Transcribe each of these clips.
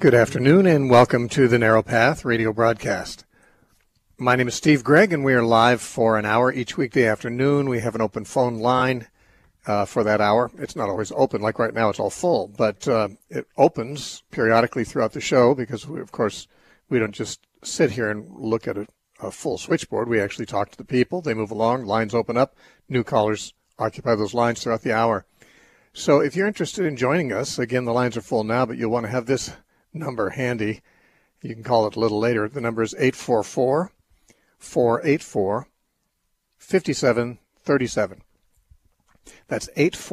Good afternoon and welcome to the Narrow Path radio broadcast. My name is Steve Gregg and we are live for an hour each weekday afternoon. We have an open phone line for that hour. It's not always open, like right now it's all full, but it opens periodically throughout the show because, of course, we don't just sit here and look at a full switchboard. We actually talk to the people. They move along, lines open up, new callers occupy those lines throughout the hour. So if you're interested in joining us, again, the lines are full now, but you'll want to have this number handy. You can call it a little later. The number is 844-484-5737. That's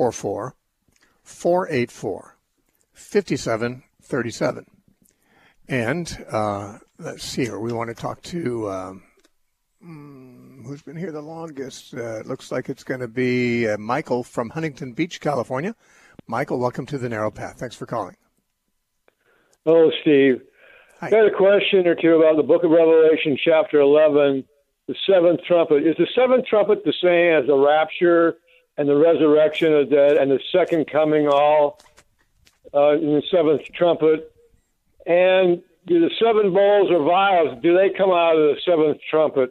844-484-5737. And let's see here. We want to talk to who's been here the longest. It looks like it's going to be Michael from Huntington Beach, California. Michael, welcome to the Narrow Path. Thanks for calling. Hello, Steve. Hi. I got a question or two about the book of Revelation, chapter 11, the seventh trumpet. Is the seventh trumpet the same as the rapture and the resurrection of the dead and the second coming all in the seventh trumpet? And do the seven bowls or vials, do they come out of the seventh trumpet?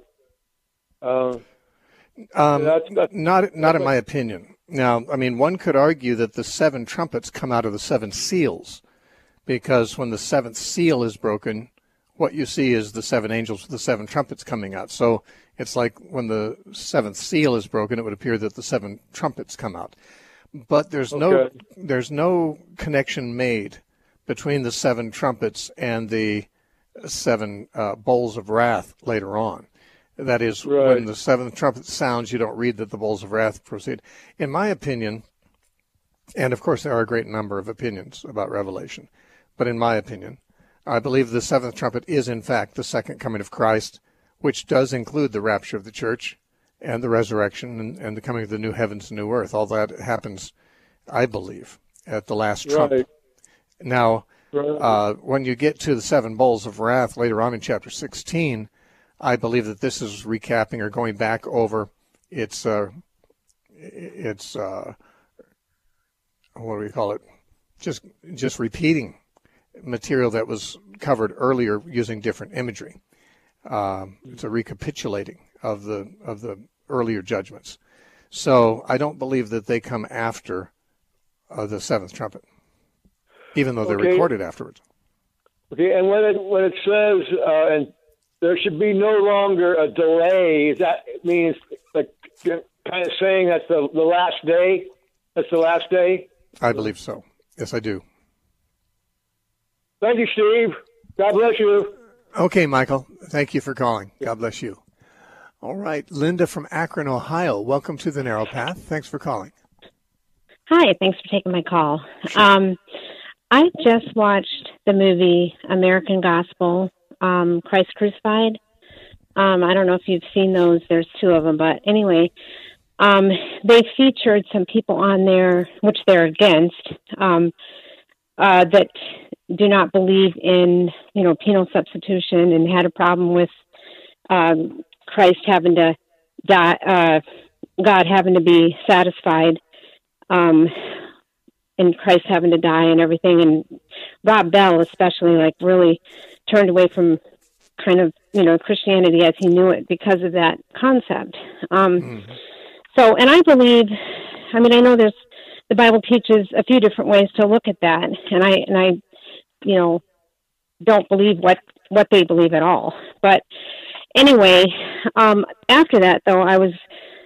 Not in my opinion. Now, I mean, one could argue that the seven trumpets come out of the seven seals, because when the seventh seal is broken, what you see is the seven angels with the seven trumpets coming out. So it's like when the seventh seal is broken, it would appear that the seven trumpets come out. But there's no connection made between the seven trumpets and the seven bowls of wrath later on. That is, right. When the seventh trumpet sounds, you don't read that the bowls of wrath proceed. In my opinion, and of course there are a great number of opinions about Revelation, but in my opinion, I believe the seventh trumpet is in fact the second coming of Christ, which does include the rapture of the church and the resurrection and the coming of the new heavens and new earth. All that happens, I believe, at the last trump. Right. Now, when you get to the seven bowls of wrath later on in chapter 16, I believe that this is recapping or going back over its what do we call it? Just repeating material that was covered earlier using different imagery. It's a recapitulating of the earlier judgments. So I don't believe that they come after the seventh trumpet, even though they're recorded afterwards. Okay, and when it says and there should be no longer a delay, that means like kind of saying that's the last day? That's the last day? I believe so. Yes, I do. Thank you, Steve. God bless you. Okay, Michael. Thank you for calling. God bless you. All right. Linda from Akron, Ohio. Welcome to the Narrow Path. Thanks for calling. Hi. Thanks for taking my call. Sure. I just watched the movie American Gospel, Christ Crucified. I don't know if you've seen those. There's two of them. But anyway, they featured some people on there, which they're against, that do not believe in, penal substitution and had a problem with Christ having to die, God having to be satisfied, and Christ having to die and everything. And Rob Bell especially, really turned away from kind of, Christianity as he knew it because of that concept. So, and I believe, I know the Bible teaches a few different ways to look at that, and I don't believe what they believe at all. But anyway, after that, though, I was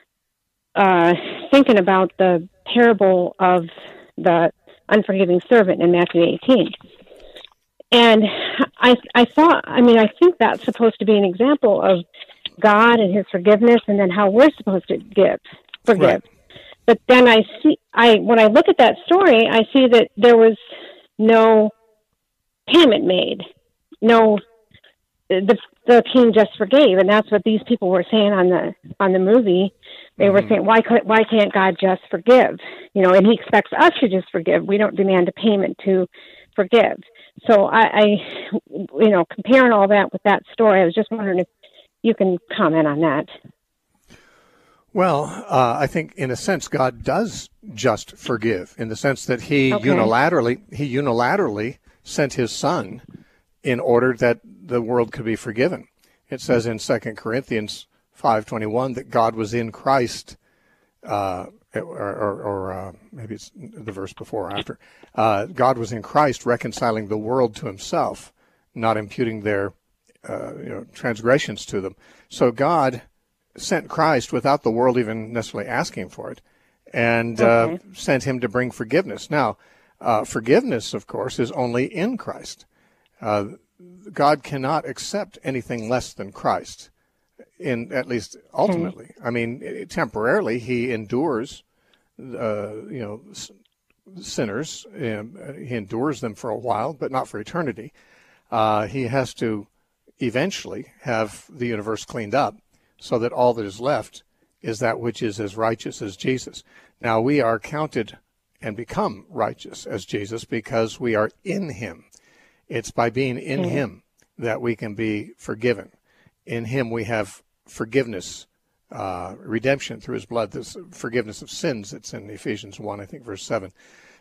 thinking about the parable of the unforgiving servant in Matthew 18. And I think that's supposed to be an example of God and his forgiveness, and then how we're supposed to forgive. Right. But then when I look at that story, I see that there was no payment made. No, the king just forgave, and that's what these people were saying on the movie. They were saying, why can't God just forgive? And he expects us to just forgive. We don't demand a payment to forgive. So I comparing all that with that story, I was just wondering if you can comment on that. Well, I think in a sense God does just forgive, in the sense that he unilaterally sent his Son in order that the world could be forgiven. It says in 2 Corinthians 5:21 that God was in Christ, or maybe it's the verse before or after. God was in Christ reconciling the world to himself, not imputing their transgressions to them. So God sent Christ without the world even necessarily asking for it, and sent him to bring forgiveness. Now, forgiveness, of course, is only in Christ. God cannot accept anything less than Christ, at least ultimately. I mean, temporarily, he endures, sinners. He endures them for a while, but not for eternity. He has to eventually have the universe cleaned up so that all that is left is that which is as righteous as Jesus. Now, we are counted and become righteous as Jesus because we are in him. It's by being in him that we can be forgiven. In him we have forgiveness, redemption through his blood, this forgiveness of sins. It's in Ephesians 1, I think, verse 7.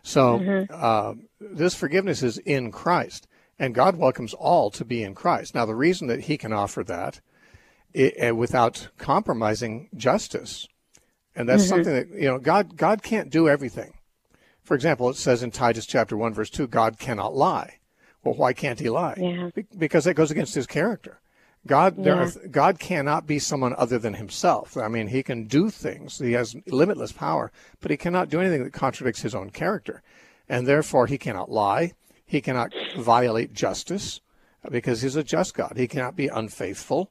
So this forgiveness is in Christ, and God welcomes all to be in Christ. Now, the reason that he can offer that without compromising justice, and that's something that, God can't do everything. For example, it says in Titus chapter 1, verse 2, God cannot lie. Well, why can't he lie? Yeah. Because it goes against his character. God cannot be someone other than himself. I mean, he can do things. He has limitless power, but he cannot do anything that contradicts his own character. And therefore, he cannot lie. He cannot violate justice because he's a just God. He cannot be unfaithful.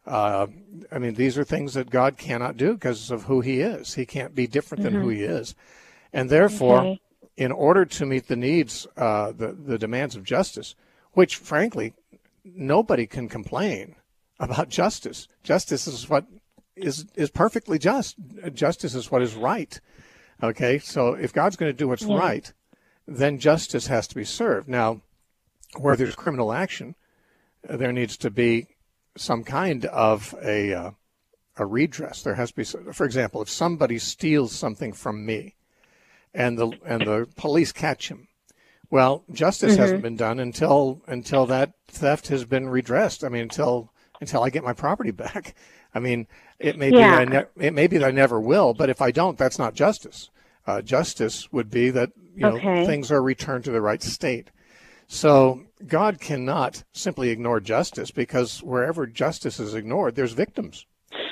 These are things that God cannot do because of who he is. He can't be different than who he is. And therefore, in order to meet the needs, the demands of justice, which, frankly, nobody can complain about justice. Justice is what is perfectly just. Justice is what is right. Okay, so if God's going to do what's right, then justice has to be served. Now, where there's criminal action, there needs to be some kind of a redress. There has to be, for example, if somebody steals something from me, and the police catch him, well, justice hasn't been done until that theft has been redressed. I mean, until I get my property back. I mean, it may be that I never will, but if I don't, that's not justice. Justice would be that things are returned to the right state. So God cannot simply ignore justice, because wherever justice is ignored, there's victims.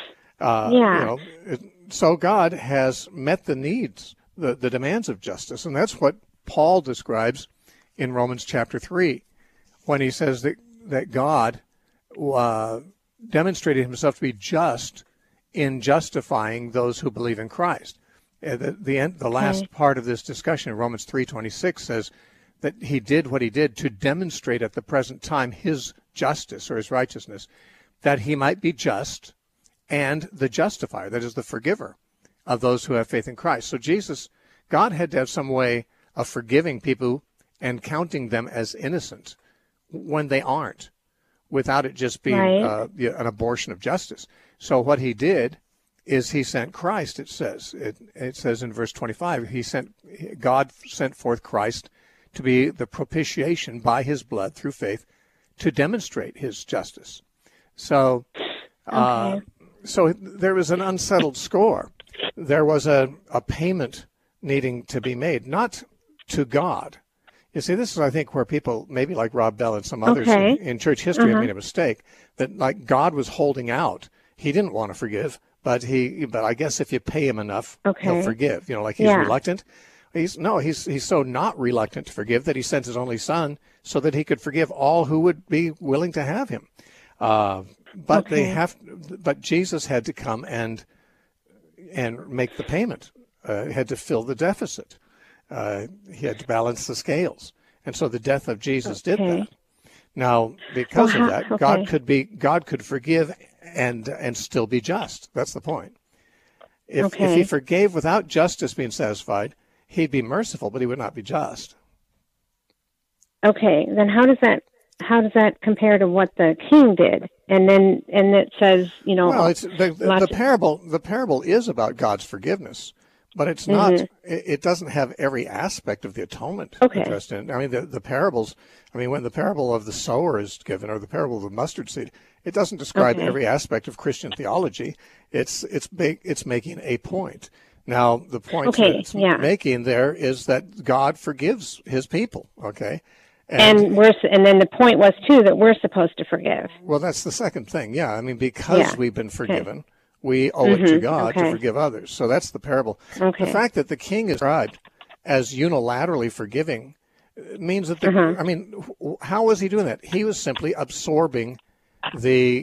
So God has met the needs, the demands of justice, and that's what Paul describes in Romans chapter 3, when he says that God demonstrated himself to be just in justifying those who believe in Christ. The last part of this discussion in Romans 3:26 says that he did what he did to demonstrate at the present time his justice or his righteousness, that he might be just and the justifier, that is, the forgiver of those who have faith in Christ. So God had to have some way of forgiving people and counting them as innocent when they aren't, without it just being an abortion of justice. So what he did is he sent Christ, it says. It says in verse 25, God sent forth Christ to be the propitiation by his blood through faith to demonstrate his justice. So, so there was an unsettled score. There was a payment needing to be made, not to God. You see, this is, I think, where people, maybe like Rob Bell and some others in church history have made a mistake, that like God was holding out. He didn't want to forgive, but I guess if you pay him enough, he'll forgive. Like he's reluctant. He's so not reluctant to forgive that he sent his only son so that he could forgive all who would be willing to have him. But Jesus had to come and make the payment. Had to fill the deficit. He had to balance the scales, and so the death of Jesus did that. Now, because of that, God could forgive and still be just. That's the point. If he forgave without justice being satisfied, he'd be merciful, but he would not be just. Okay, then how does that compare to what the king did? And it says, well, it's the parable is about God's forgiveness, But it's not. It doesn't have every aspect of the atonement addressed in it. I mean, the parables. I mean, when the parable of the sower is given, or the parable of the mustard seed, it doesn't describe every aspect of Christian theology. It's making a point. Now, the point that it's making there is that God forgives His people. Okay. And then the point was too that we're supposed to forgive. Well, that's the second thing. Yeah, I mean, because we've been forgiven. We owe it to God to forgive others. So that's the parable. The fact that the king is described as unilaterally forgiving means that, I mean, how was he doing that? He was simply absorbing the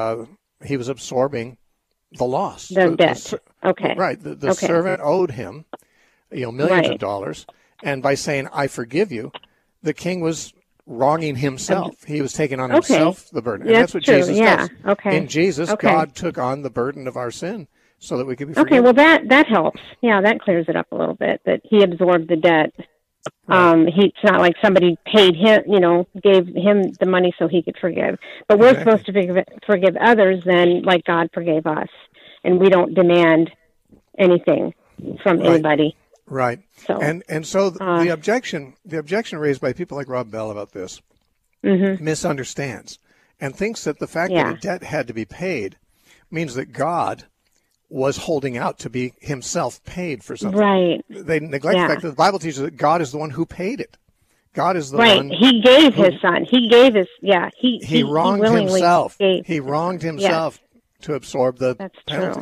loss. The debt. Right. The servant owed him, millions of dollars. And by saying, I forgive you, the king was wronging himself. He was taking on himself the burden. And that's what Jesus does. In Jesus, God took on the burden of our sin so that we could be forgiven. Okay, well, that helps. Yeah, that clears it up a little bit, that he absorbed the debt. Right. It's not like somebody paid him, gave him the money so he could forgive. But we're supposed to forgive others then like God forgave us. And we don't demand anything from anybody. Right. So, and so the objection raised by people like Rob Bell about this misunderstands and thinks that the fact that a debt had to be paid means that God was holding out to be himself paid for something. Right. They neglect the fact that the Bible teaches that God is the one who paid it. God is the one. He gave his son. He gave his, He wronged himself. He wronged himself to absorb the penalty. True.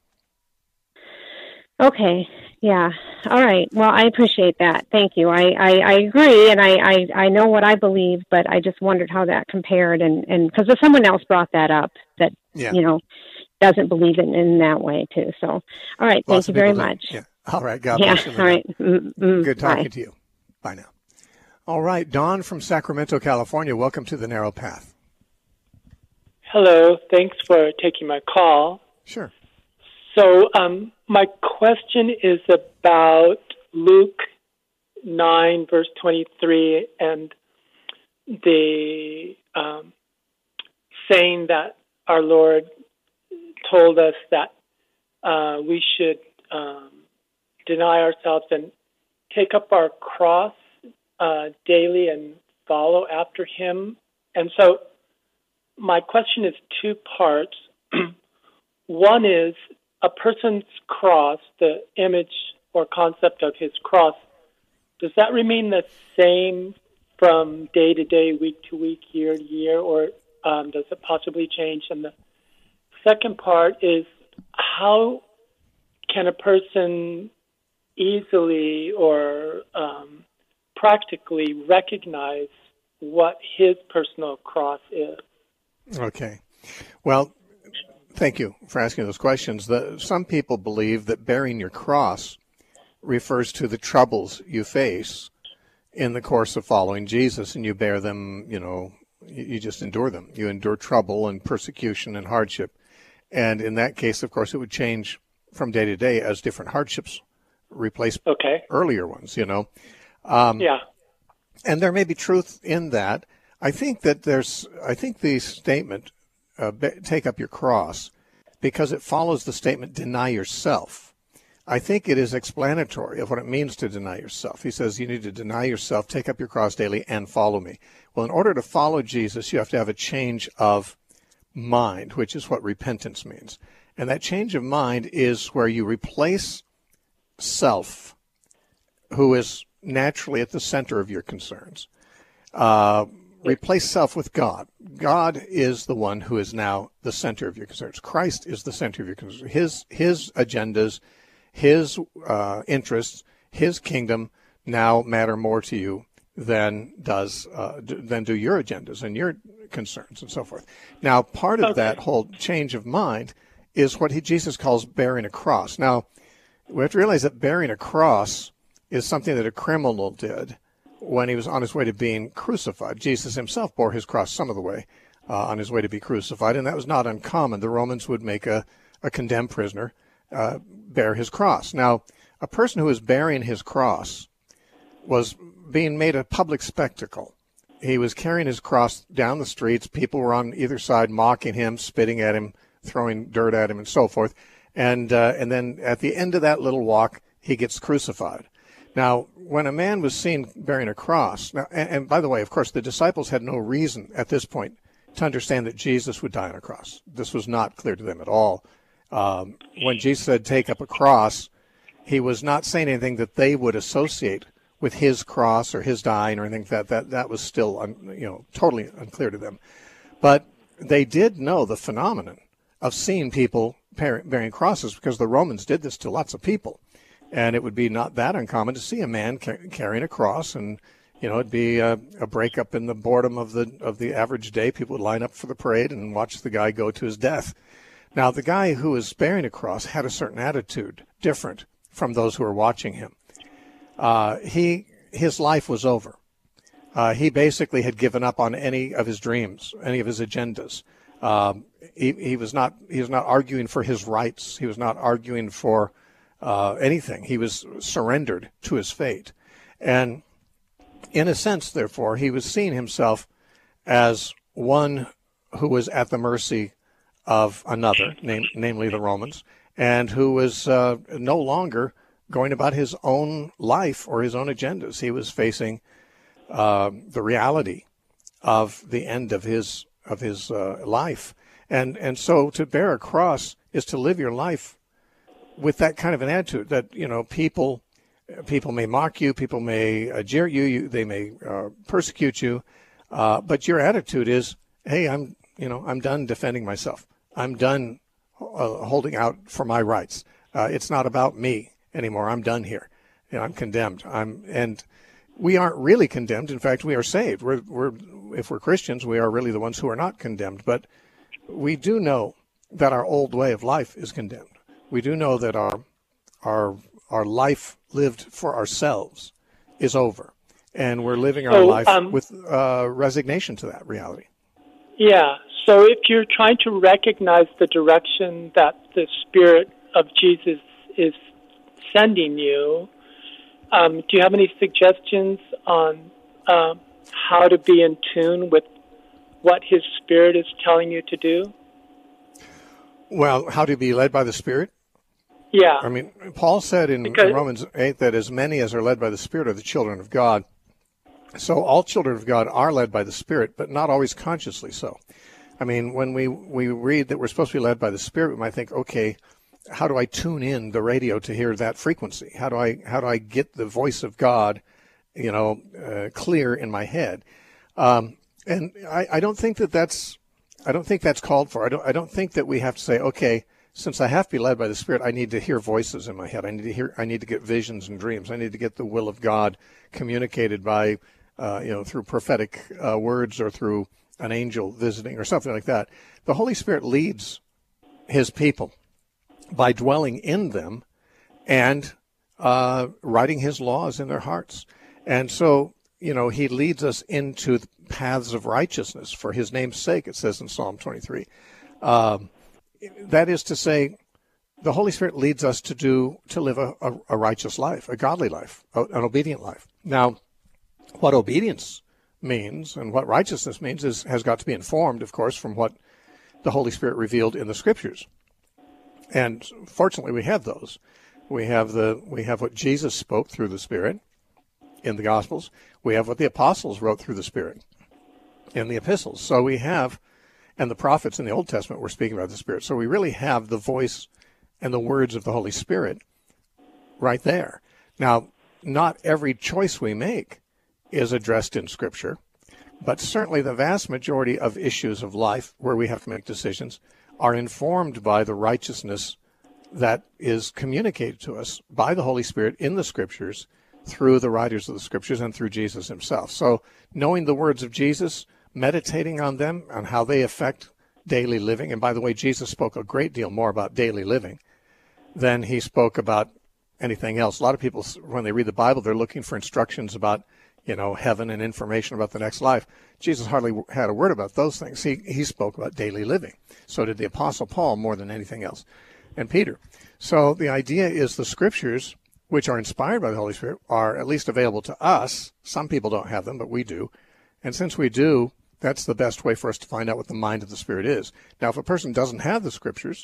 Okay. Yeah. All right. Well, I appreciate that. Thank you. I agree, and I know what I believe, but I just wondered how that compared, and because someone else brought that up that doesn't believe it in that way too. So, all right. Thank you very much. Yeah. All right. God bless you. All right. Good talking to you. Bye now. All right. Dawn from Sacramento, California. Welcome to the Narrow Path. Hello. Thanks for taking my call. Sure. So my question is about Luke 9, verse 23, and the saying that our Lord told us that we should deny ourselves and take up our cross daily and follow after Him. And so my question is two parts. One is, a person's cross, the image or concept of his cross, does that remain the same from day to day, week to week, year to year, or does it possibly change? And the second part is, how can a person easily or practically recognize what his personal cross is? Okay. Well, thank you for asking those questions. Some people believe that bearing your cross refers to the troubles you face in the course of following Jesus, and you bear them, you just endure them. You endure trouble and persecution and hardship. And in that case, of course, it would change from day to day as different hardships replace earlier ones, Yeah. And there may be truth in that. I think the statement, take up your cross, because it follows the statement, deny yourself. I think it is explanatory of what it means to deny yourself. He says you need to deny yourself, take up your cross daily, and follow me. Well, in order to follow Jesus, you have to have a change of mind, which is what repentance means. And that change of mind is where you replace self, who is naturally at the center of your concerns, replace self with God. God is the one who is now the center of your concerns. Christ is the center of your concerns. His agendas, his interests, his kingdom now matter more to you than do your agendas and your concerns and so forth. Now, part of that whole change of mind is what Jesus calls bearing a cross. Now, we have to realize that bearing a cross is something that a criminal did when he was on his way to being crucified. Jesus himself bore his cross some of the way on his way to be crucified, and that was not uncommon. The Romans would make a condemned prisoner bear his cross. Now, a person who was bearing his cross was being made a public spectacle. He was carrying his cross down the streets. People were on either side mocking him, spitting at him, throwing dirt at him, and so forth. And then at the end of that little walk, he gets crucified. Now, when a man was seen bearing a cross, now, and by the way, of course, the disciples had no reason at this point to understand that Jesus would die on a cross. This was not clear to them at all. When Jesus said, take up a cross, he was not saying anything that they would associate with his cross or his dying or anything. That was still, totally unclear to them. But they did know the phenomenon of seeing people bearing crosses, because the Romans did this to lots of people. And it would be not that uncommon to see a man carrying a cross, and it'd be a breakup in the boredom of the average day. People would line up for the parade and watch the guy go to his death. Now, the guy who was bearing a cross had a certain attitude, different from those who were watching him. His life was over. He basically had given up on any of his dreams, any of his agendas. He was not arguing for his rights. He was not arguing for anything. He was surrendered to his fate. And in a sense, therefore, he was seeing himself as one who was at the mercy of another, namely the Romans, and who was no longer going about his own life or his own agendas. He was facing the reality of the end of his life. And so to bear a cross is to live your life with that kind of an attitude that, people may mock you, people may jeer you, they may persecute you, but your attitude is, hey, I'm done defending myself. I'm done holding out for my rights. It's not about me anymore. I'm done here. I'm condemned. And we aren't really condemned. In fact, we are saved. If we're Christians, we are really the ones who are not condemned. But we do know that our old way of life is condemned. We do know that our life lived for ourselves is over, and we're living our life with resignation to that reality. Yeah. So if you're trying to recognize the direction that the Spirit of Jesus is sending you, do you have any suggestions on how to be in tune with what His Spirit is telling you to do? Well, how to be led by the Spirit? Yeah. I mean, Paul said in Romans 8 that as many as are led by the Spirit are the children of God. So all children of God are led by the Spirit, but not always consciously so. I mean, when we read that we're supposed to be led by the Spirit, we might think, okay, how do I tune in the radio to hear that frequency? How do I get the voice of God, clear in my head? And I don't think that's called for. I don't think that we have to say, okay, since I have to be led by the Spirit, I need to hear voices in my head. I need to get visions and dreams. I need to get the will of God communicated by, through prophetic words or through an angel visiting or something like that. The Holy Spirit leads His people by dwelling in them and writing His laws in their hearts. And so, He leads us into the paths of righteousness for His name's sake, it says in Psalm 23. That is to say, the Holy Spirit leads us to live a righteous life, a godly life, an obedient life. Now, what obedience means and what righteousness means has got to be informed, of course, from what the Holy Spirit revealed in the Scriptures. And fortunately, we have those. We have what Jesus spoke through the Spirit in the Gospels. We have what the apostles wrote through the Spirit in the epistles. So we have, and the prophets in the Old Testament were speaking about the Spirit. So we really have the voice and the words of the Holy Spirit right there. Now, not every choice we make is addressed in Scripture, but certainly the vast majority of issues of life where we have to make decisions are informed by the righteousness that is communicated to us by the Holy Spirit in the Scriptures through the writers of the Scriptures and through Jesus Himself. So knowing the words of Jesus, meditating on them, on how they affect daily living. And by the way, Jesus spoke a great deal more about daily living than He spoke about anything else. A lot of people, when they read the Bible, they're looking for instructions about, heaven and information about the next life. Jesus hardly had a word about those things. He spoke about daily living. So did the Apostle Paul more than anything else, and Peter. So the idea is the Scriptures, which are inspired by the Holy Spirit, are at least available to us. Some people don't have them, but we do. And since we do, that's the best way for us to find out what the mind of the Spirit is. Now, if a person doesn't have the Scriptures,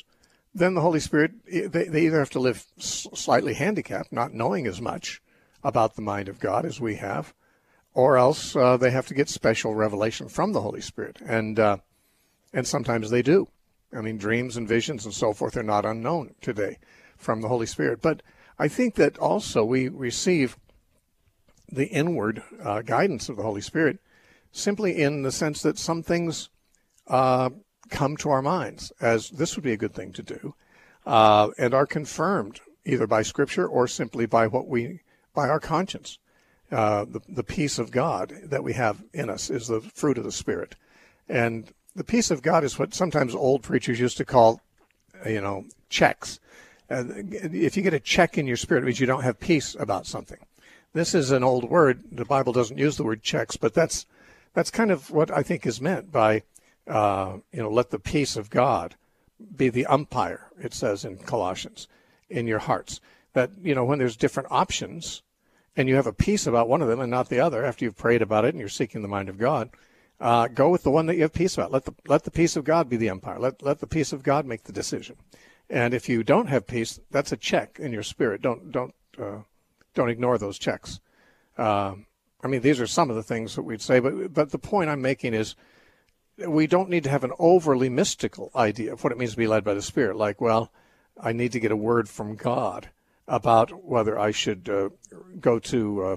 then the Holy Spirit, they either have to live slightly handicapped, not knowing as much about the mind of God as we have, or else they have to get special revelation from the Holy Spirit. And sometimes they do. I mean, dreams and visions and so forth are not unknown today from the Holy Spirit. But I think that also we receive the inward guidance of the Holy Spirit simply in the sense that some things come to our minds as this would be a good thing to do, and are confirmed either by Scripture or simply by by our conscience. The peace of God that we have in us is the fruit of the Spirit. And the peace of God is what sometimes old preachers used to call, checks. If you get a check in your spirit, it means you don't have peace about something. This is an old word. The Bible doesn't use the word checks, but that's kind of what I think is meant by, let the peace of God be the umpire, it says in Colossians, in your hearts. That, when there's different options and you have a peace about one of them and not the other after you've prayed about it and you're seeking the mind of God, go with the one that you have peace about. Let the peace of God be the umpire. Let the peace of God make the decision. And if you don't have peace, that's a check in your spirit. Don't ignore those checks. These are some of the things that we'd say, but the point I'm making is we don't need to have an overly mystical idea of what it means to be led by the Spirit. Like, well, I need to get a word from God about whether I should go to,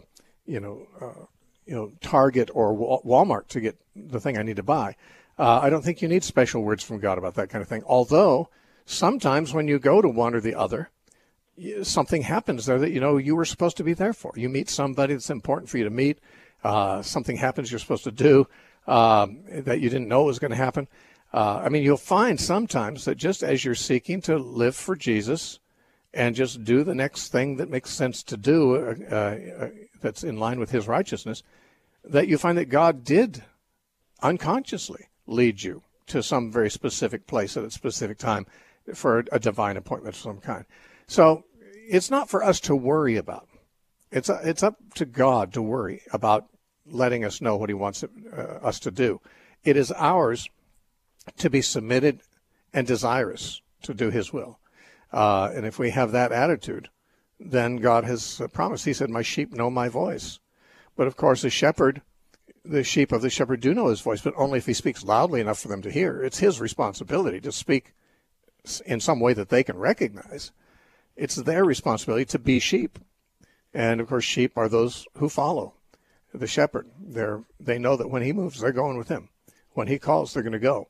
Target or Walmart to get the thing I need to buy. I don't think you need special words from God about that kind of thing. Although sometimes when you go to one or the other, something happens there that you were supposed to be there for. You meet somebody that's important for you to meet. Something happens you're supposed to do that you didn't know was going to happen. You'll find sometimes that just as you're seeking to live for Jesus and just do the next thing that makes sense to do that's in line with his righteousness, that you find that God did unconsciously lead you to some very specific place at a specific time for a divine appointment of some kind. So it's not for us to worry about. It's up to God to worry about letting us know what he wants us to do. It is ours to be submitted and desirous to do his will. And if we have that attitude, then God has promised. He said, my sheep know my voice. But of course, the sheep of the shepherd do know his voice, but only if he speaks loudly enough for them to hear. It's his responsibility to speak in some way that they can recognize. It's their responsibility to be sheep. And of course, sheep are those who follow the shepherd. They know that when he moves, they're going with him. When he calls, they're going to go.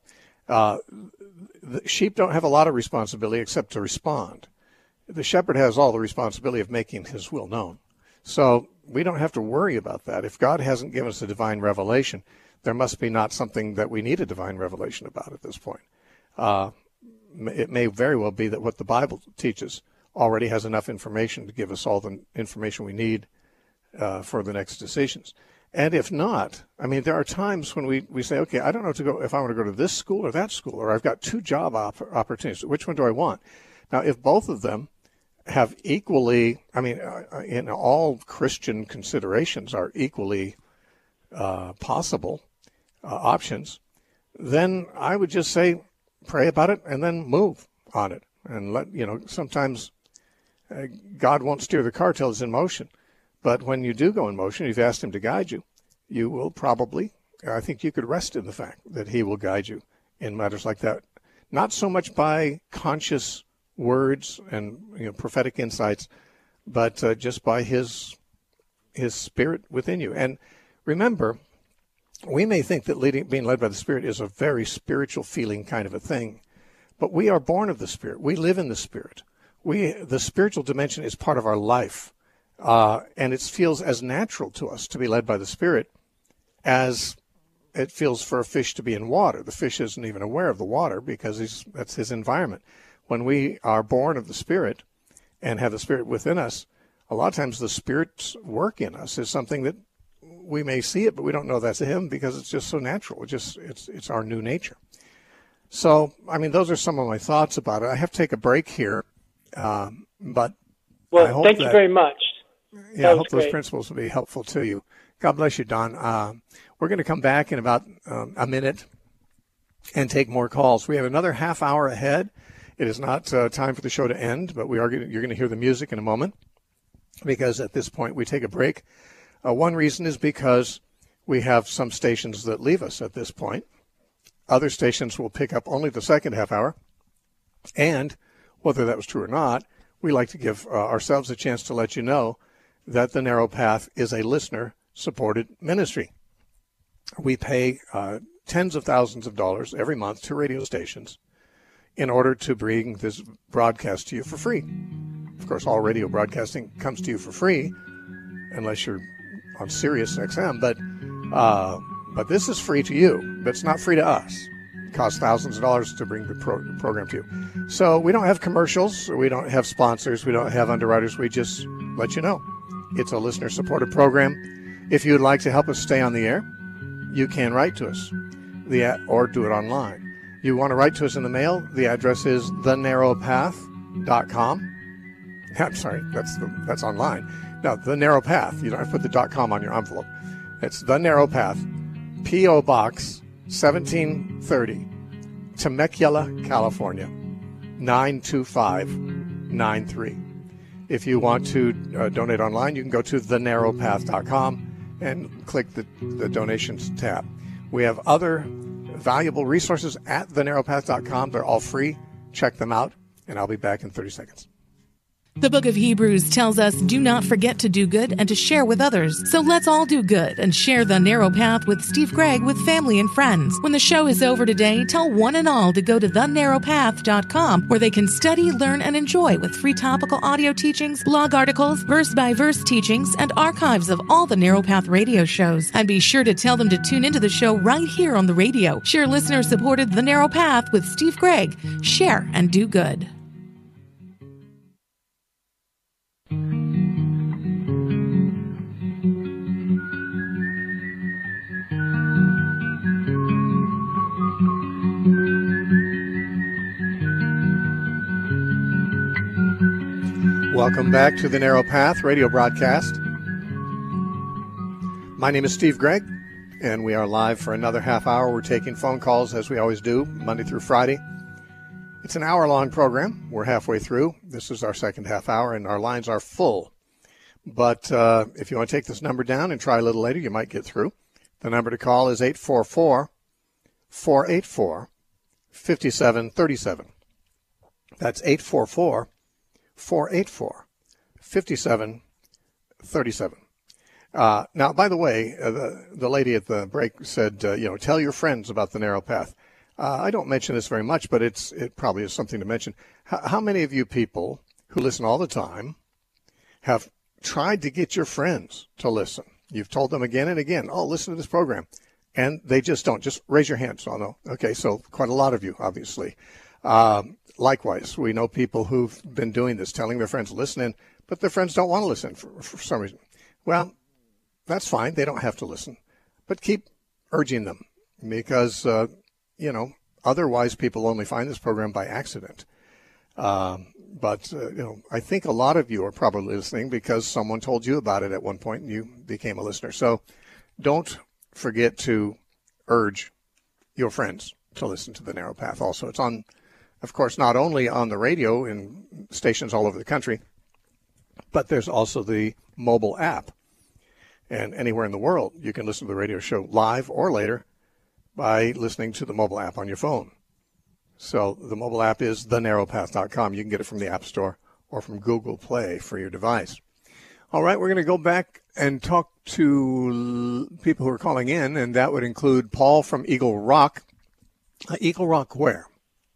The sheep don't have a lot of responsibility except to respond. The shepherd has all the responsibility of making his will known. So we don't have to worry about that. If God hasn't given us a divine revelation, there must be not something that we need a divine revelation about at this point. It may very well be that what the Bible teaches already has enough information to give us all the information we need for the next decisions. And if not, there are times when we say, okay, I don't know if I want to go to this school or that school, or I've got two job opportunities. Which one do I want? Now, if both of them have equally, in all Christian considerations are equally possible options, then I would just say, pray about it and then move on it. And sometimes God won't steer the car till it's in motion. But when you do go in motion, you've asked him to guide you, you will probably, I think you could rest in the fact that he will guide you in matters like that. Not so much by conscious words and prophetic insights, but just by his Spirit within you. And remember, we may think that being led by the Spirit is a very spiritual feeling kind of a thing, but we are born of the Spirit. We live in the Spirit. The spiritual dimension is part of our life. And it feels as natural to us to be led by the Spirit as it feels for a fish to be in water. The fish isn't even aware of the water because that's his environment. When we are born of the Spirit and have the Spirit within us, a lot of times the Spirit's work in us is something that we may see it, but we don't know that's him because it's just so natural. It's our new nature. So, those are some of my thoughts about it. I have to take a break here, but well, thank you very much. Yeah, I hope those principles will be helpful to you. God bless you, Don. We're going to come back in about a minute and take more calls. We have another half hour ahead, It is not time for the show to end, but you're going to hear the music in a moment, because at this point we take a break. One reason is because we have some stations that leave us at this point. Other stations will pick up only the second half hour. And whether that was true or not, we like to give ourselves a chance to let you know that The Narrow Path is a listener-supported ministry. We pay tens of thousands of dollars every month to radio stations in order to bring this broadcast to you for free. Of course, all radio broadcasting comes to you for free, unless you're on Sirius XM, but this is free to you, but it's not free to us. It costs thousands of dollars to bring the program to you. So we don't have commercials, we don't have sponsors, we don't have underwriters, we just let you know. It's a listener-supported program. If you'd like to help us stay on the air, you can write to us or do it online. You want to write to us in the mail, the address is thenarrowpath.com. I'm sorry, that's online. No, The Narrow Path. You don't have to put the .com on your envelope. It's The Narrow Path, P.O. Box 1730, Temecula, California, 92593. If you want to donate online, you can go to thenarrowpath.com and click the donations tab. We have other valuable resources at thenarrowpath.com. They're all free. Check them out, and I'll be back in 30 seconds. The book of Hebrews tells us, do not forget to do good and to share with others. So let's all do good and share The Narrow Path with Steve Gregg with family and friends. When the show is over today, tell one and all to go to thenarrowpath.com, where they can study, learn, and enjoy with free topical audio teachings, blog articles, verse-by-verse teachings, and archives of all the Narrow Path radio shows. And be sure to tell them to tune into the show right here on the radio. Share listener-supported The Narrow Path with Steve Gregg. Share and do good. Welcome back to the Narrow Path radio broadcast. My name is Steve Gregg, and we are live for another half hour. We're taking phone calls, as we always do, Monday through Friday. It's an hour-long program. We're halfway through. This is our second half hour, and our lines are full. But if you want to take this number down and try a little later, you might get through. The number to call is 844-484-5737. That's 844-484-5737. Now, by the way, the lady at the break said, tell your friends about the Narrow Path. I don't mention this very much, but it probably is something to mention. How many of you people who listen all the time have tried to get your friends to listen? You've told them again and again, listen to this program. And they just don't. Just raise your hands. Oh, no. Okay, so quite a lot of you, obviously. Likewise, we know people who've been doing this, telling their friends, listen in, but their friends don't want to listen for some reason. Well, that's fine. They don't have to listen. But keep urging them because, otherwise people only find this program by accident. But I think a lot of you are probably listening because someone told you about it at one point and you became a listener. So don't forget to urge your friends to listen to the Narrow Path. Also, it's on, of course, not only on the radio in stations all over the country, but there's also the mobile app. And anywhere in the world, you can listen to the radio show live or later by listening to the mobile app on your phone. So the mobile app is thenarrowpath.com. You can get it from the App Store or from Google Play for your device. All right, we're going to go back and talk to people who are calling in, and that would include Paul from Eagle Rock. Eagle Rock where?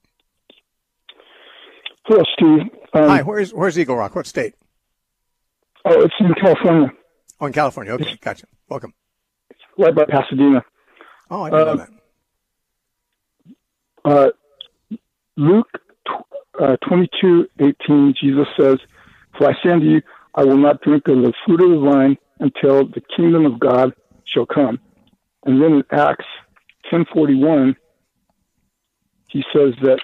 Hello, Steve. Hi, where's Eagle Rock? What state? Oh, it's in California. Oh, in California. Okay, gotcha. Welcome. It's right by Pasadena. Oh, I didn't know that. Luke 22:18, Jesus says, "For I say unto you, I will not drink of the fruit of the vine until the kingdom of God shall come." And then in Acts 10:41, he says that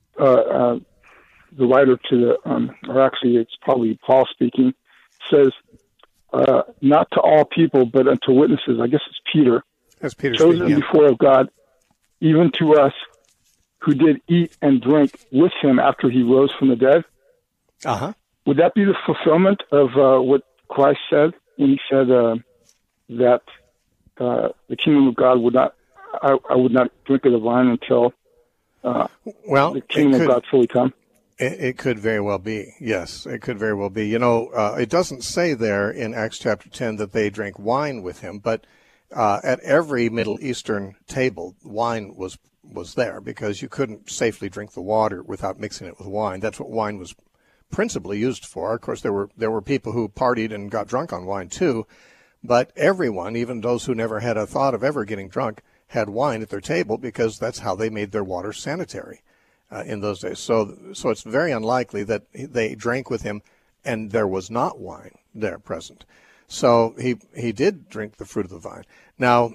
the writer to the, or actually it's probably Paul speaking, says, not to all people, but unto witnesses. I guess it's Peter. That's Peter chosen speaking, yeah. before of God, even to us, who did eat and drink with him after he rose from the dead. Uh-huh. Would that be the fulfillment of what Christ said when he said that the kingdom of God would not, I would not drink of the vine until the kingdom of God fully come? It could very well be. Yes, it could very well be. You know, it doesn't say there in Acts chapter 10 that they drank wine with him, but at every Middle Eastern table, wine was there because you couldn't safely drink the water without mixing it with wine. That's what wine was principally used for. Of course, there were people who partied and got drunk on wine too, but everyone, even those who never had a thought of ever getting drunk, had wine at their table because that's how they made their water sanitary in those days. So it's very unlikely that they drank with him and there was not wine there present. So he did drink the fruit of the vine. Now,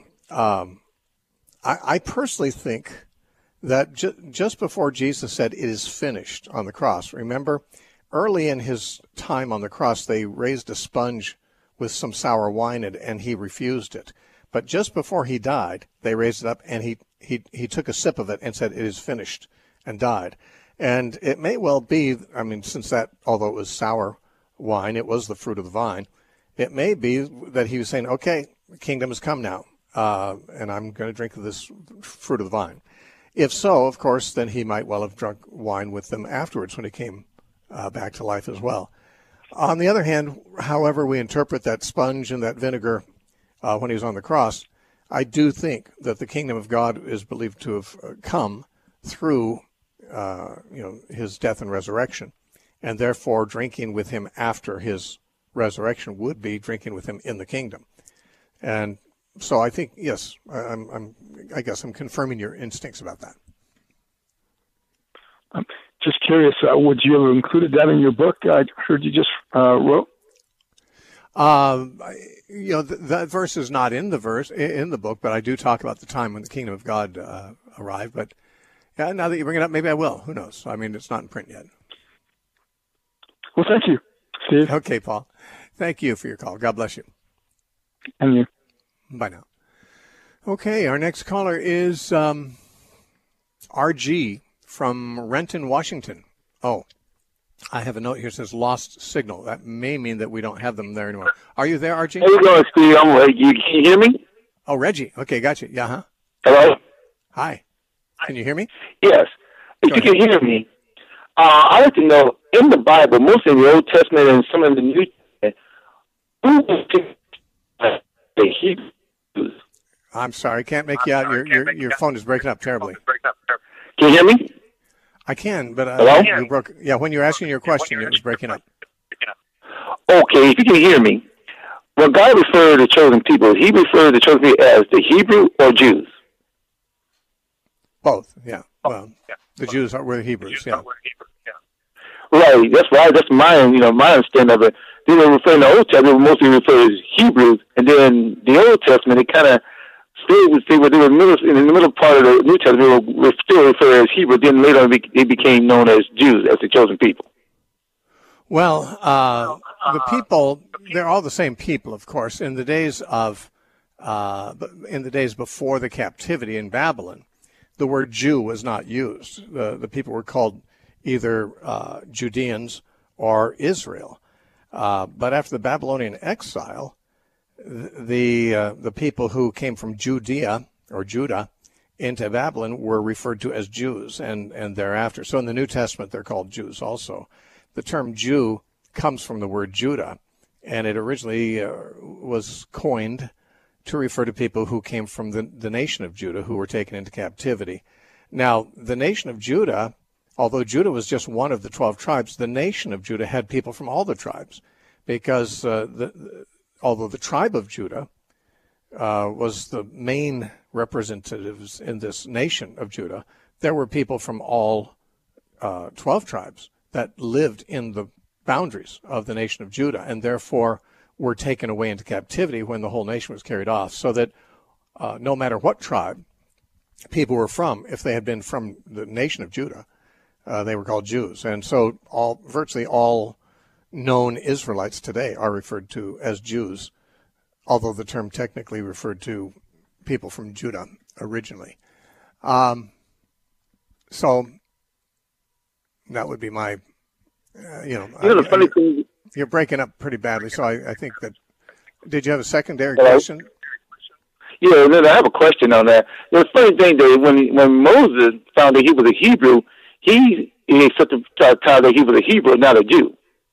I personally think that just before Jesus said it is finished on the cross, remember, early in his time on the cross, they raised a sponge with some sour wine in it, and he refused it. But just before he died, they raised it up, and he took a sip of it and said, it is finished, and died. And it may well be, I mean, since that, although it was sour wine, it was the fruit of the vine, it may be that he was saying, okay, the kingdom has come now, and I'm going to drink this fruit of the vine. If so, of course, then he might well have drunk wine with them afterwards when he came back to life as well. On the other hand, however we interpret that sponge and that vinegar when he was on the cross, I do think that the kingdom of God is believed to have come through his death and resurrection, and therefore drinking with him after his resurrection would be drinking with him in the kingdom. And so I think, yes, I guess I'm confirming your instincts about that. I'm just curious, would you have included that in your book? I heard you just wrote. That verse is not in the book, but I do talk about the time when the kingdom of God arrived. But yeah, now that you bring it up, maybe I will. Who knows? I mean, it's not in print yet. Well, thank you, Steve. Okay, Paul. Thank you for your call. God bless you. And you. Bye now. Okay, our next caller is RG from Renton, Washington. Oh, I have a note here that says lost signal. That may mean that we don't have them there anymore. Are you there, RG? How you going, Steve? I'm Reggie. Can you hear me? Oh, Reggie. Okay, gotcha. Yeah, huh? Hello? Hi. Can you hear me? Yes. If you can hear me, I'd like to know, in the Bible, mostly in the Old Testament and some of the New Testament, who was the Hebrews? I'm sorry, I can't make you out. Your phone is breaking up terribly. Can you hear me? I can, but hello? You broke. Yeah, when you're asking your question, it was breaking up. Okay, if you can hear me, when God referred to chosen people, he referred to chosen people as the Hebrew or Jews? Both, yeah. Well, the Jews were Hebrews, yeah. Right, that's right. That's my understanding of it. They were referring to the Old Testament, mostly referred as Hebrews, and then the Old Testament, it kind of stayed with they were in the middle part of the New Testament, they were still referred as Hebrew. Then later on, they became known as Jews, as the chosen people. Well, the people, they're all the same people, of course. In the days before the captivity in Babylon, the word Jew was not used. The people were called either Judeans or Israel. But after the Babylonian exile, the people who came from Judea or Judah into Babylon were referred to as Jews, and thereafter. So in the New Testament, they're called Jews also. The term Jew comes from the word Judah, and it originally was coined to refer to people who came from the nation of Judah, who were taken into captivity. Now, the nation of Judah, although Judah was just one of the 12 tribes, the nation of Judah had people from all the tribes, because although the tribe of Judah was the main representatives in this nation of Judah, there were people from all 12 tribes that lived in the boundaries of the nation of Judah, and therefore were taken away into captivity when the whole nation was carried off, so that no matter what tribe people were from, if they had been from the nation of Judah, they were called Jews. And so virtually all known Israelites today are referred to as Jews, although the term technically referred to people from Judah originally. So that would be my, the funny thing. You're breaking up pretty badly, so I think that. Did you have a secondary Hello? question? Yeah, and then I have a question on that. The funny thing that when Moses found that he was a Hebrew, he accepted the time that he was a Hebrew, not a Jew.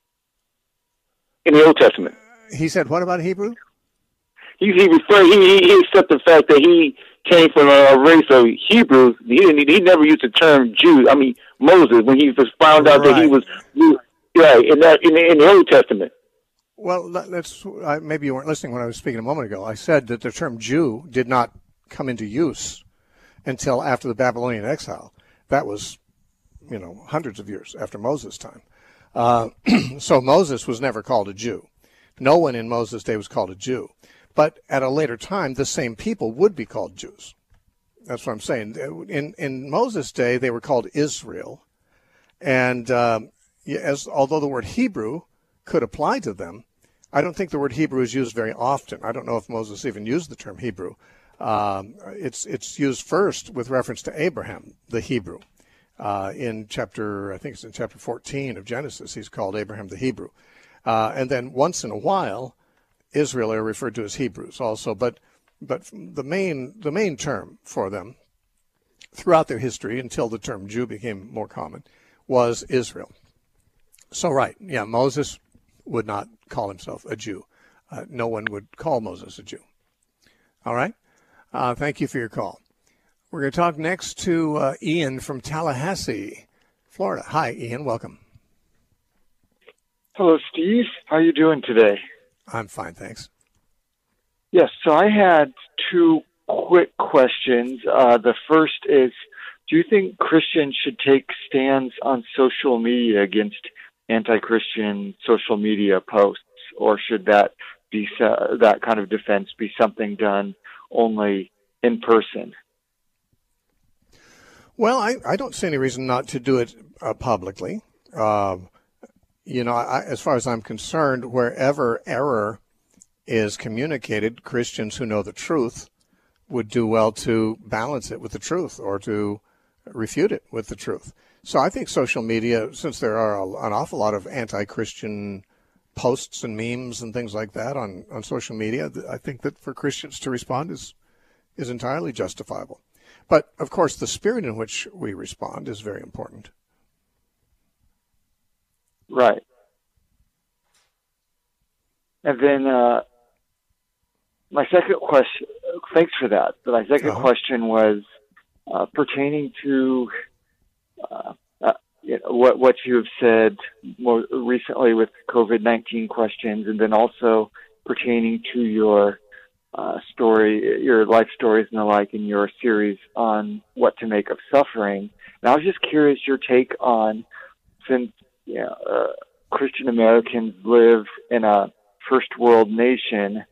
In the Old Testament, he said, "What about Hebrew?" He accepted the fact that he came from a race of Hebrews. He never used the term Jew. I mean Moses, when he was found out that he was right in the Old Testament. Well, maybe you weren't listening when I was speaking a moment ago. I said that the term Jew did not come into use until after the Babylonian exile. That was, hundreds of years after Moses' time. So Moses was never called a Jew. No one in Moses' day was called a Jew. But at a later time, the same people would be called Jews. That's what I'm saying. In Moses' day, they were called Israel. And although the word Hebrew could apply to them, I don't think the word Hebrew is used very often. I don't know if Moses even used the term Hebrew. It's used first with reference to Abraham, the Hebrew. In chapter 14 of Genesis, he's called Abraham the Hebrew. And then once in a while, Israel are referred to as Hebrews also. But the main term for them throughout their history, until the term Jew became more common, was Israel. So Moses would not call himself a Jew. No one would call Moses a Jew. All right? Thank you for your call. We're going to talk next to Ian from Tallahassee, Florida. Hi, Ian. Welcome. Hello, Steve. How are you doing today? I'm fine, thanks. Yes, so I had two quick questions. The first is, do you think Christians should take stands on social media against anti-Christian social media posts, or should that kind of defense be something done only in person? Well, I don't see any reason not to do it publicly. As far as I'm concerned, wherever error is communicated, Christians who know the truth would do well to balance it with the truth or to refute it with the truth. So I think social media, since there are an awful lot of anti-Christian posts and memes and things like that on social media, I think that for Christians to respond is entirely justifiable. But, of course, the spirit in which we respond is very important. Right. And then my second question, thanks for that. But my second question was pertaining to what you have said more recently with COVID-19 questions, and then also pertaining to your story, your life stories and the like in your series on what to make of suffering. And I was just curious your take on, since Christian Americans live in a first world nation,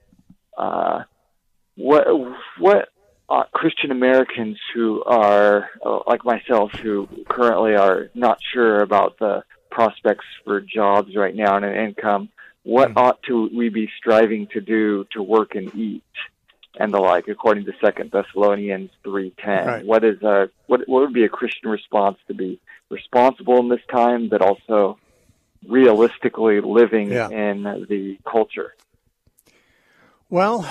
what Christian Americans who are like myself, who currently are not sure about the prospects for jobs right now and an income, what ought to we be striving to do to work and eat and the like, according to 2 Thessalonians 3:10? Right. What would be a Christian response to be responsible in this time, but also realistically living in the culture? Well,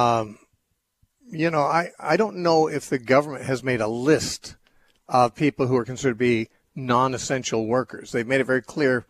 I don't know if the government has made a list of people who are considered to be non-essential workers. They've made it very clear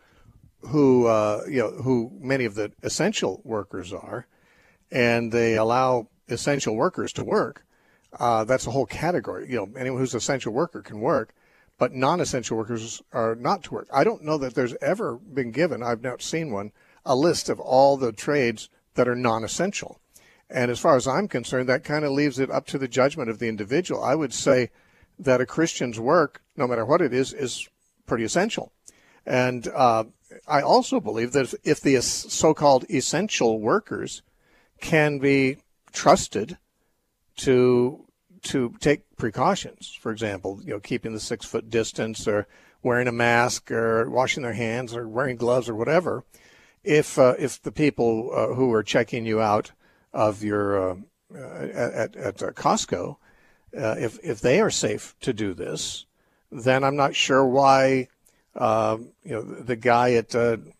who many of the essential workers are, and they allow essential workers to work. That's a whole category. Anyone who's an essential worker can work, but non-essential workers are not to work. I don't know that there's ever been given, I've not seen one, a list of all the trades that are non-essential. And as far as I'm concerned, that kind of leaves it up to the judgment of the individual. I would say that a Christian's work, no matter what it is pretty essential. And I also believe that if the so-called essential workers can be trusted to take precautions, for example, keeping the 6-foot distance or wearing a mask or washing their hands or wearing gloves or whatever, if the people who are checking you out of your at Costco, if they are safe to do this, then I'm not sure why the guy at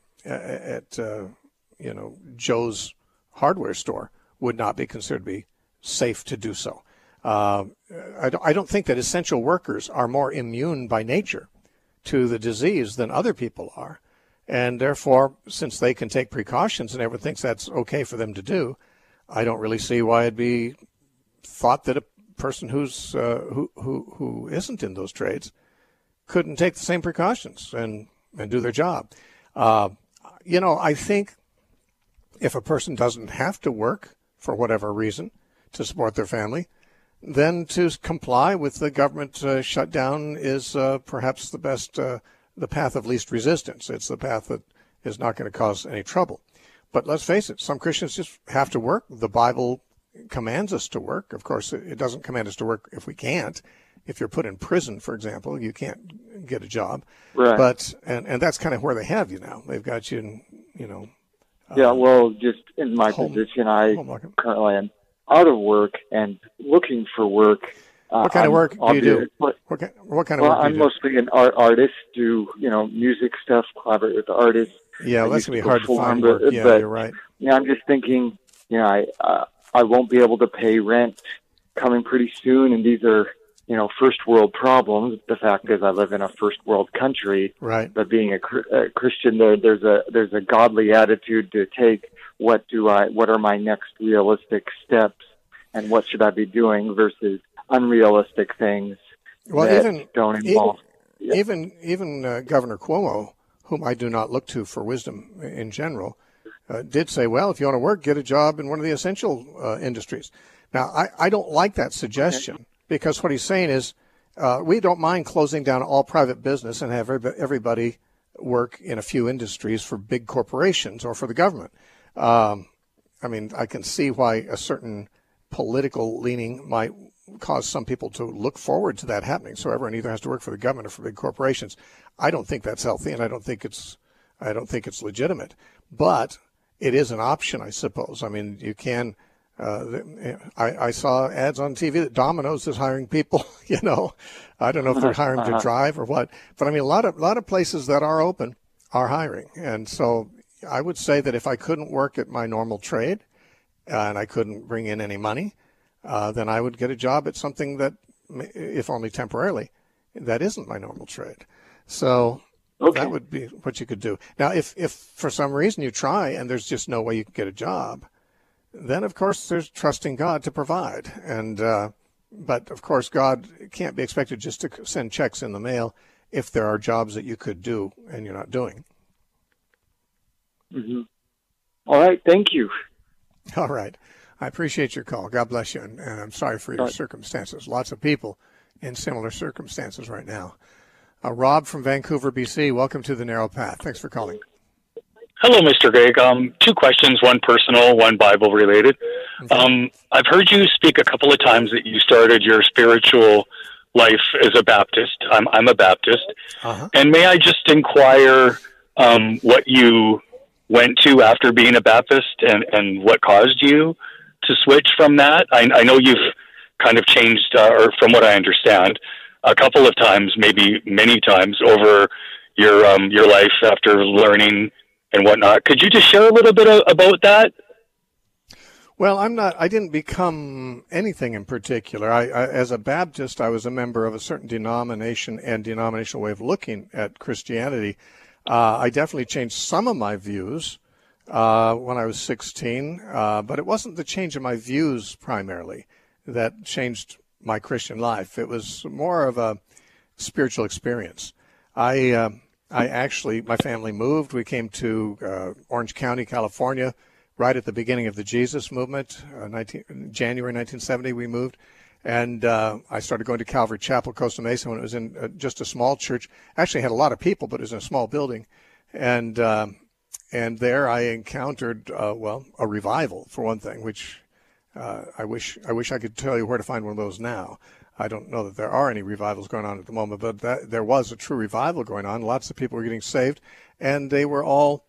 Joe's hardware store would not be considered to be safe to do so. I don't think that essential workers are more immune by nature to the disease than other people are. And therefore, since they can take precautions and everyone thinks that's okay for them to do, I don't really see why it'd be thought that a person who's who isn't in those trades couldn't take the same precautions and do their job. I think if a person doesn't have to work for whatever reason to support their family, then to comply with the government shutdown is perhaps the best, the path of least resistance. It's the path that is not going to cause any trouble. But let's face it, some Christians just have to work. The Bible commands us to work. Of course, it doesn't command us to work if we can't. If you're put in prison, for example, you can't get a job. Right. But and that's kind of where they have you now. They've got you in, just in my position, I currently am out of work and looking for work. What kind of work do you do? What kind of work do you do? I'm mostly an artist, do, music stuff, collaborate with artists. Yeah, that's going to be hard to find work. Yeah, but, you're right. I'm just thinking, I won't be able to pay rent coming pretty soon, and these are, first world problems. The fact is I live in a first world country. Right. But being a Christian, there's a godly attitude to take. What are my next realistic steps, and what should I be doing versus unrealistic things that don't involve. Even Governor Cuomo, whom I do not look to for wisdom in general, did say, well, if you want to work, get a job in one of the essential industries. Now, I don't like that suggestion because what he's saying is we don't mind closing down all private business and have everybody work in a few industries for big corporations or for the government. I can see why a certain political leaning might cause some people to look forward to that happening. So everyone either has to work for the government or for big corporations. I don't think that's healthy, and I don't think it's legitimate. But it is an option, I suppose. I mean, you can. I saw ads on TV that Domino's is hiring people. I don't know if they're hiring to drive or what, but I mean, a lot of places that are open are hiring, and so I would say that if I couldn't work at my normal trade and I couldn't bring in any money, then I would get a job at something that, if only temporarily, that isn't my normal trade. So that would be what you could do. Now, if for some reason you try and there's just no way you can get a job, then of course there's trusting God to provide. And but of course God can't be expected just to send checks in the mail if there are jobs that you could do and you're not doing. Mm-hmm. All right. Thank you. All right. I appreciate your call. God bless you. And I'm sorry for your circumstances. Lots of people in similar circumstances right now. Rob from Vancouver, BC. Welcome to the Narrow Path. Thanks for calling. Hello, Mr. Greg. Two questions, one personal, one Bible related. Okay. I've heard you speak a couple of times that you started your spiritual life as a Baptist. I'm a Baptist. Uh-huh. And may I just inquire what you went to after being a Baptist and what caused you to switch from that? I know you've kind of changed, or from what I understand, a couple of times, maybe many times over your life after learning and whatnot. Could you just share a little bit about that? Well, I didn't become anything in particular. I as a Baptist, I was a member of a certain denomination and denominational way of looking at Christianity. I definitely changed some of my views when I was 16, but it wasn't the change of my views primarily that changed my Christian life. It was more of a spiritual experience. I actually, my family moved. We came to Orange County, California, right at the beginning of the Jesus movement. January 1970, we moved. And I started going to Calvary Chapel, Costa Mesa, when it was in just a small church. Actually had a lot of people, but it was in a small building. And there I encountered, a revival, for one thing, which I wish I could tell you where to find one of those now. I don't know that there are any revivals going on at the moment, but there was a true revival going on. Lots of people were getting saved, and they were all,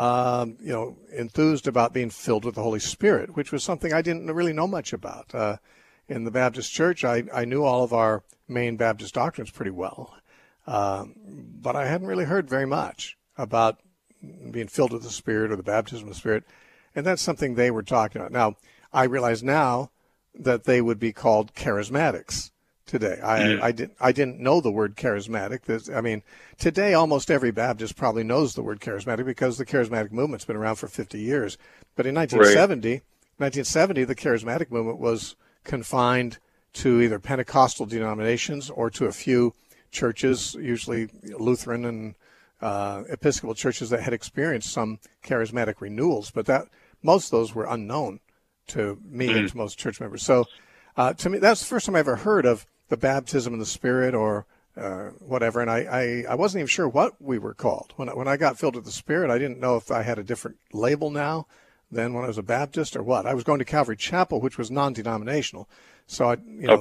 enthused about being filled with the Holy Spirit, which was something I didn't really know much about. In the Baptist Church, I knew all of our main Baptist doctrines pretty well, But I hadn't really heard very much about being filled with the Spirit or the baptism of the Spirit. And that's something they were talking about. Now, I realize now that they would be called charismatics today. I didn't know the word charismatic. Today almost every Baptist probably knows the word charismatic because the charismatic movement's been around for 50 years. But in 1970, the charismatic movement was confined to either Pentecostal denominations or to a few churches, usually Lutheran and Episcopal churches that had experienced some charismatic renewals. But most of those were unknown to me and to most church members. So to me, that's the first time I ever heard of the baptism in the Spirit or whatever. And I wasn't even sure what we were called. When I got filled with the Spirit, I didn't know if I had a different label now than when I was a Baptist or what. I was going to Calvary Chapel, which was non-denominational. So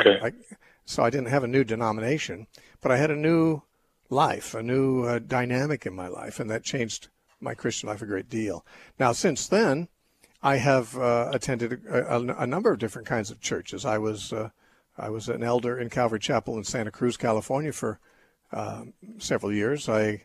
so I didn't have a new denomination, but I had a new life, a new dynamic in my life, and that changed my Christian life a great deal. Now, since then, I have attended a number of different kinds of churches. I was an elder in Calvary Chapel in Santa Cruz, California, for several years. I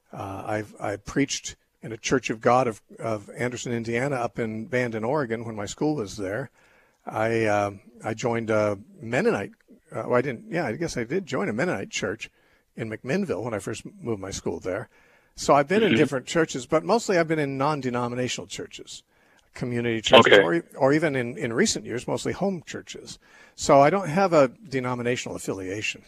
preached in a Church of God of Anderson, Indiana, up in Bandon, Oregon, when my school was there. I joined a Mennonite. I guess I did join a Mennonite church in McMinnville when I first moved my school there. So I've been in different churches, but mostly I've been in non-denominational churches, community churches, or even in recent years, mostly home churches. So I don't have a denominational affiliation.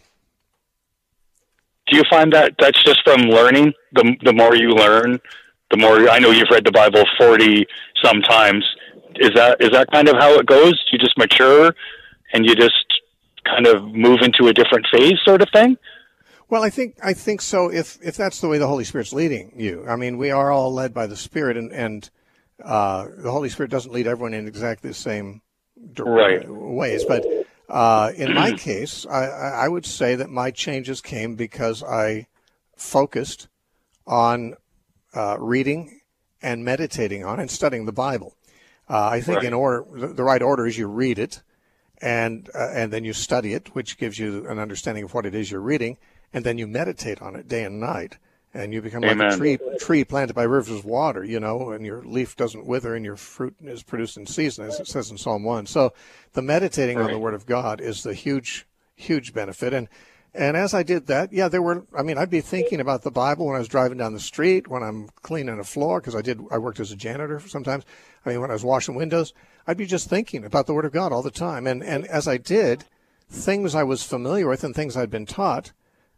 Do you find that that's just from learning? The more you learn, the more, I know you've read the Bible 40 sometimes. Is that kind of how it goes? You just mature and you just kind of move into a different phase sort of thing? Well, I think so. If that's the way the Holy Spirit's leading you, I mean, we are all led by the Spirit, and the Holy Spirit doesn't lead everyone in exactly the same ways. But in my case, I would say that my changes came because I focused on reading and meditating on and studying the Bible. I think the right order is you read it, and then you study it, which gives you an understanding of what it is you're reading. And then you meditate on it day and night, and you become like a tree planted by rivers of water, and your leaf doesn't wither and your fruit is produced in season, as it says in Psalm 1. So the meditating on the Word of God is the huge, huge benefit. And as I did that, I'd be thinking about the Bible when I was driving down the street, when I'm cleaning a floor, because I worked as a janitor sometimes. When I was washing windows, I'd be just thinking about the Word of God all the time. And as I did, things I was familiar with and things I'd been taught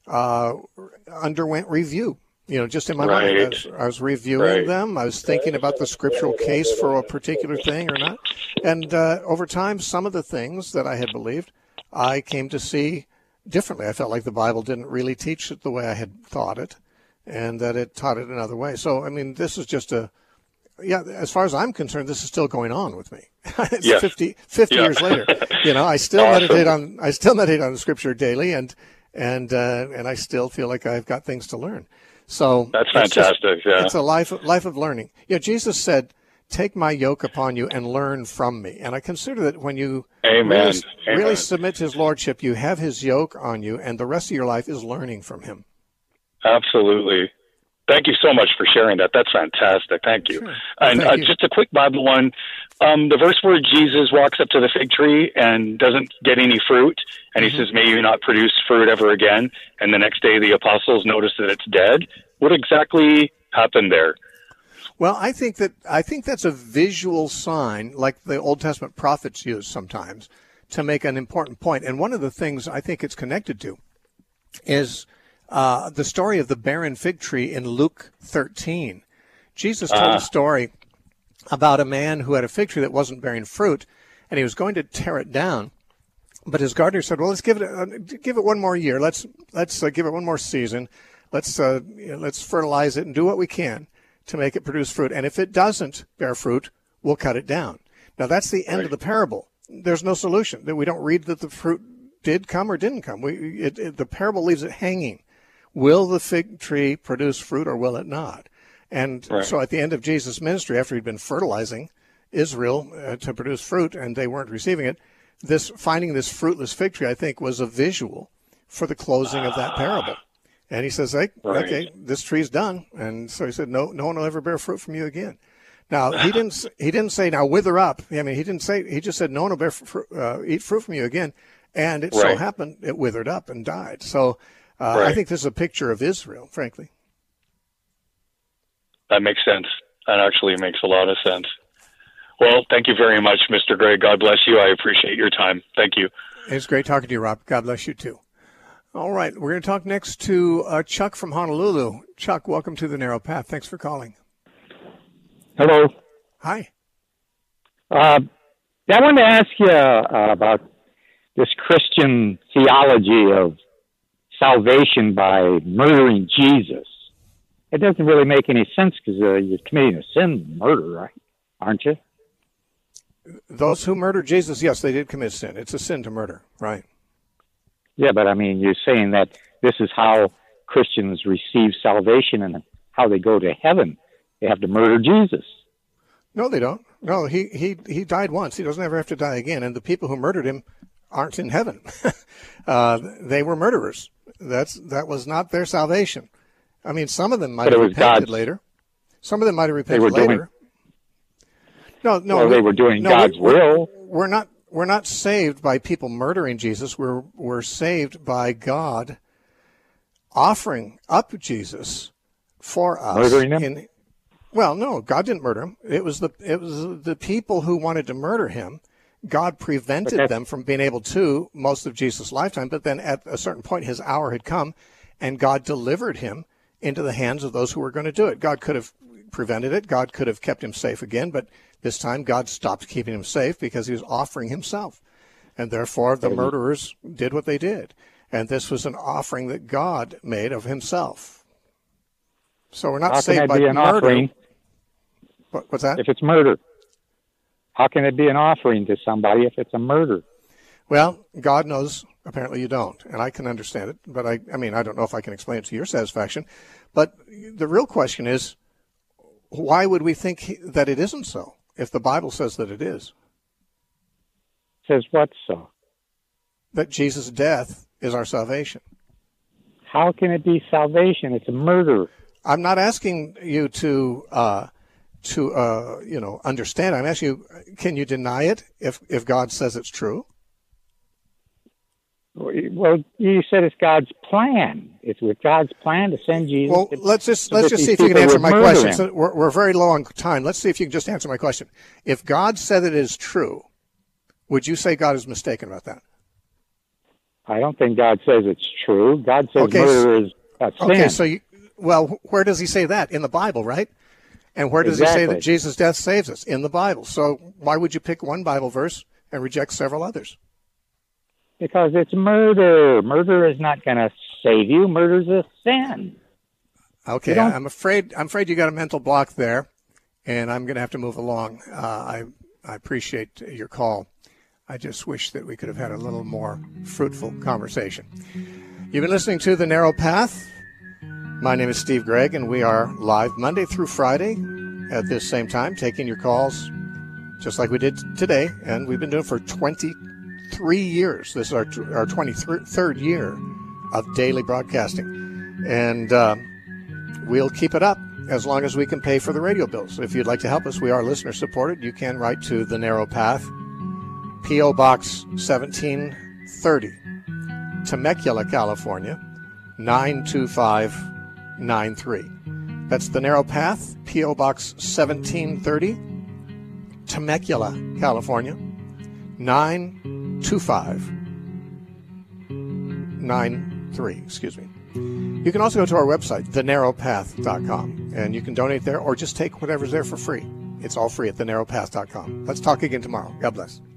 underwent review, just in my mind. I was reviewing them. I was thinking about the scriptural case for a particular thing or not. And over time, some of the things that I had believed, I came to see differently. I felt like the Bible didn't really teach it the way I had thought it, and that it taught it another way. So, this is just as far as I'm concerned, this is still going on with me. It's 50 years later. I still meditate on the scripture daily, and I still feel like I've got things to learn. So that's fantastic. It's a life of learning. Jesus said, "Take my yoke upon you and learn from me." And I consider that when you really submit to His lordship, you have His yoke on you, and the rest of your life is learning from Him. Absolutely. Thank you so much for sharing that. That's fantastic. Thank you. Sure. And Thank you. Just a quick Bible one. The verse where Jesus walks up to the fig tree and doesn't get any fruit, and he says, "May you not produce fruit ever again." And the next day the apostles notice that it's dead. What exactly happened there? Well, I think that's a visual sign, like the Old Testament prophets use sometimes, to make an important point. And one of the things I think it's connected to is the story of the barren fig tree in Luke 13. Jesus told a story about a man who had a fig tree that wasn't bearing fruit, and he was going to tear it down. But his gardener said, "Well, let's give it one more year. Let's give it one more season. Let's fertilize it and do what we can to make it produce fruit. And if it doesn't bear fruit, we'll cut it down." Now that's the end of the parable. There's no solution. We don't read that the fruit did come or didn't come. The parable leaves it hanging. Will the fig tree produce fruit or will it not? And so at the end of Jesus' ministry, after he'd been fertilizing Israel to produce fruit and they weren't receiving it, finding this fruitless fig tree, I think, was a visual for the closing of that parable. And he says, hey, okay, this tree's done. And so he said, no one will ever bear fruit from you again. Now, he didn't say, now wither up. I mean, he just said, no one will eat fruit from you again. And it so happened, it withered up and died. So I think this is a picture of Israel, frankly. That makes sense. That actually makes a lot of sense. Well, thank you very much, Mr. Gregg. God bless you. I appreciate your time. Thank you. It's great talking to you, Rob. God bless you, too. All right. We're going to talk next to Chuck from Honolulu. Chuck, welcome to The Narrow Path. Thanks for calling. Hello. Hi. I wanted to ask you about this Christian theology of salvation by murdering Jesus. It doesn't really make any sense because you're committing a sin, murder, right? Aren't you? Those who murdered Jesus, yes, they did commit sin. It's a sin to murder, right? Yeah, but I mean, you're saying that this is how Christians receive salvation and how they go to heaven. They have to murder Jesus. No, they don't. No, he died once. He doesn't ever have to die again. And the people who murdered him aren't in heaven. They were murderers. That was not their salvation. I mean, some of them might have repented later. Some of them might have repented later. They were doing God's will. We're not saved by people murdering Jesus. We're saved by God offering up Jesus for us. Murdering him? Well, no, God didn't murder him. It was the people who wanted to murder him. God prevented them from being able to most of Jesus' lifetime, but then at a certain point his hour had come, and God delivered him into the hands of those who were going to do it. God could have prevented it. God could have kept him safe again, but this time God stopped keeping him safe because he was offering himself. And therefore the murderers did what they did. And this was an offering that God made of himself. So we're not saved by murder. What's that? If it's murder. How can it be an offering to somebody if it's a murder? Well, God knows. Apparently you don't, and I can understand it. But I don't know if I can explain it to your satisfaction. But the real question is, why would we think that it isn't so if the Bible says that it is? Says what so? That Jesus' death is our salvation. How can it be salvation? It's a murder. I'm not asking you to understand. I'm asking you, can you deny it if God says it's true? Well, you said it's God's plan. It's with God's plan to send Jesus. Well, let's just see if you can answer my question. So we're very low on time. Let's see if you can just answer my question. If God said it is true, would you say God is mistaken about that? I don't think God says it's true. God says murder is a sin. Okay, so where does he say that? In the Bible, right? And where does he say that Jesus' death saves us? In the Bible. So why would you pick one Bible verse and reject several others? Because it's murder. Murder is not going to save you. Murder's a sin. Okay, I'm afraid you got a mental block there, and I'm going to have to move along. I appreciate your call. I just wish that we could have had a little more fruitful conversation. You've been listening to The Narrow Path. My name is Steve Gregg, and we are live Monday through Friday at this same time, taking your calls just like we did today, and we've been doing it for 23 years. This is our 23rd year of daily broadcasting, and we'll keep it up as long as we can pay for the radio bills. If you'd like to help us, we are listener-supported. You can write to The Narrow Path, P.O. Box 1730, Temecula, California, 92593. That's The Narrow Path, P.O. Box 1730, Temecula, California, 92593. Excuse me. You can also go to our website, thenarrowpath.com, and you can donate there or just take whatever's there for free. It's all free at thenarrowpath.com. Let's talk again tomorrow. God bless.